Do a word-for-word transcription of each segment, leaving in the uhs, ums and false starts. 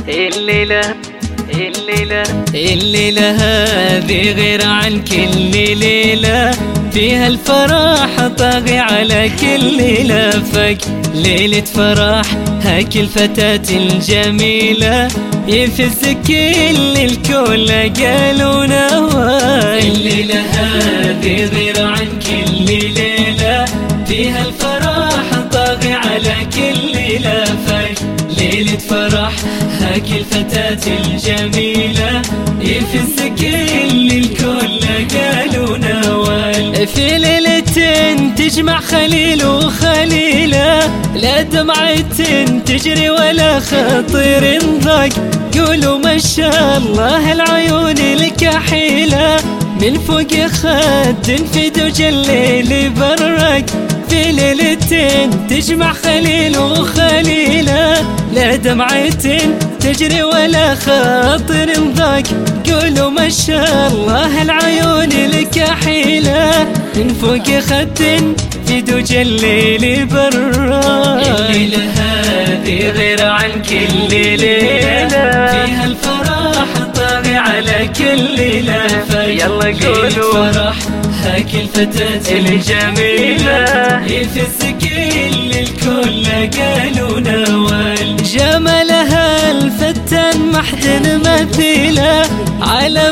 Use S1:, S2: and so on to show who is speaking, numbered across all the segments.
S1: الليلة الليلة الليلة هذه غير عن كل ليلة، فيها الفرح طاغي على كل ليلة. فك ليلة فرح هاك الفتاة الجميلة، يفز كل الكل قالوا نوال. الليلة هذه غير عن كل ليلة، فيها الفرح طاغي على كل ليلة. فك ليلة فرح هاك الفتاة الجميلة، يفز كل الكل قالوا نوال. في ليلة تجمع خليل وخليلة، لا دمعة تجري ولا خطير ضاق، قولوا ما شاء الله العيون الكحيلة، من فوق خد في دوج الليل برق. في ليلة تجمع خليل وخليلة، لا دمعة تجري ولا خاطر ضاق، قولوا ما شاء الله العيون الكحيلة، من فوق خد في دوج الليل برا. الليلة هذه غير عن كل ليلة، فيها الفرح طاغي على كل ليلة. يلا قولوا فرح هاك الفتاة الجميلة، يفز كل الكل قالوا نوال. جمالها الفتان محد مثيله، على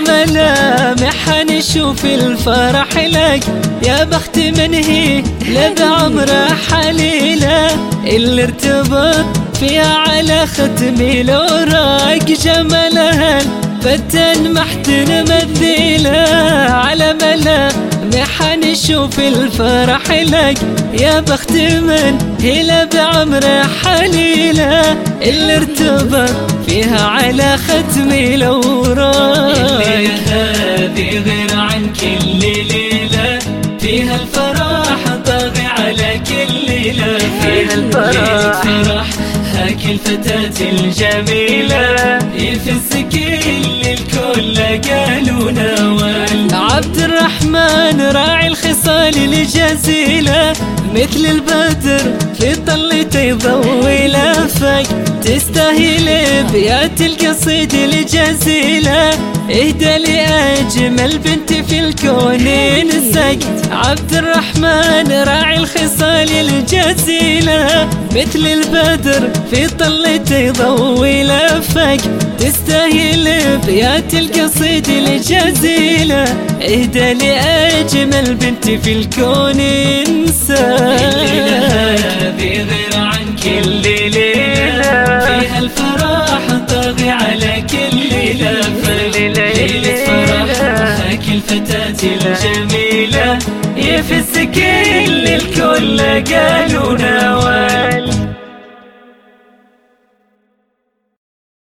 S1: ملامحها نشوف الفرح لك، يا بخت من هي لا بعمرها حليلة، اللي ارتبط فيها على ختم الأوراق. جمالها فتان محتن مثيلة، على ملامحها نشوف الفرح لك، يا بخت من هلا بعمرها حليلة، اللي ارتبط فيها على ختم الأوراق. الليلة هذه غير عن كل ليلة، فيها الفرح طاغي على كل ليلة. فيها الفرح فرح هاك الفتاة الجميلة، يفز كل الكل قالوا نوال. عبد الرحمن راعي الخصال الجزيلة، مثل البدر في طلته يضوي لفك، تستاهل ابيات القصيد الجزيلة، اهدى لأجمل بنت في الكون نسك. عبد الرحمن راعي الخصال الجزيلة، مثل البدر في طلته يضوي لفك، تستاهل ابيات القصيد الجزيلة، اهدى لأجمل بنت في الكون نسك. الليلة هذه غير عن كل ليلة، فيها الفرح طاغي على كل ليلة. ليلة فرح هاك الفتاة الجميلة، يفز كل الكل قالوا